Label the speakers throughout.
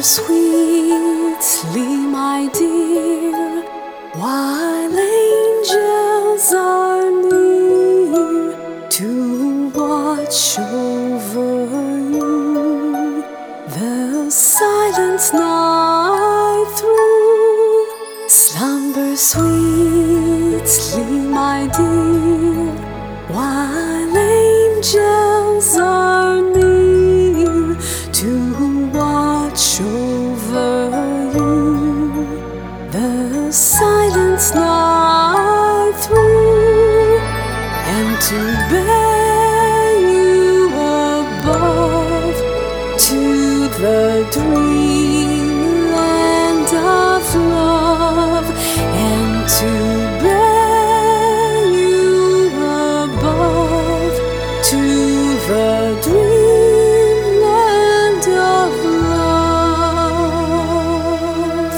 Speaker 1: sweetly, my dear, while angels are near to watch over you. The silent night through, slumber sweetly, my dear, while angels are near to watch over you. The silent night through, and to bear you above to the dreamland of love, and to bear you above to the dreamland of love.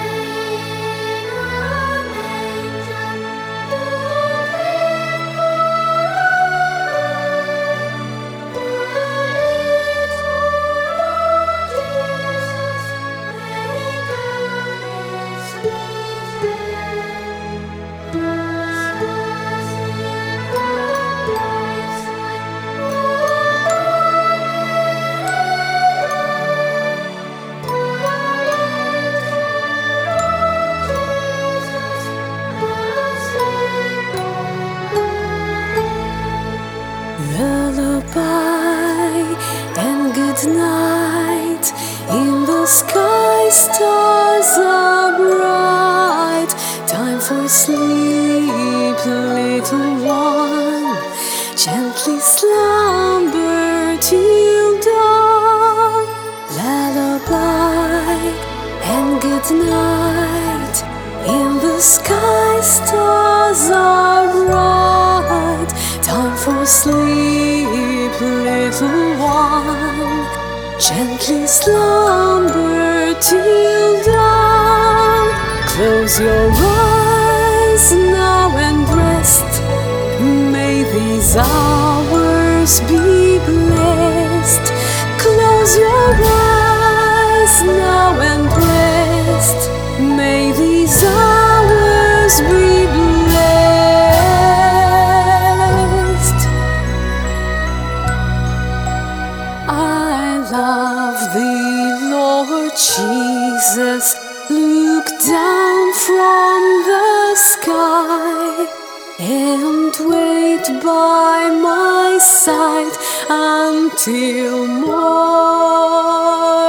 Speaker 1: Lullaby and good night. In the sky stars are bright. Time for sleep, little one. Gently slumber till dawn. Lullaby and good night. In the sky stars are bright. Time for sleep, little one. Gently slumber till dawn. Close your eyes now and rest. May these hours be blessed. Close your eyes now and rest. May these hours be blessed. I love thee, Lord Jesus. Look down from the sky and wait by my side until morn.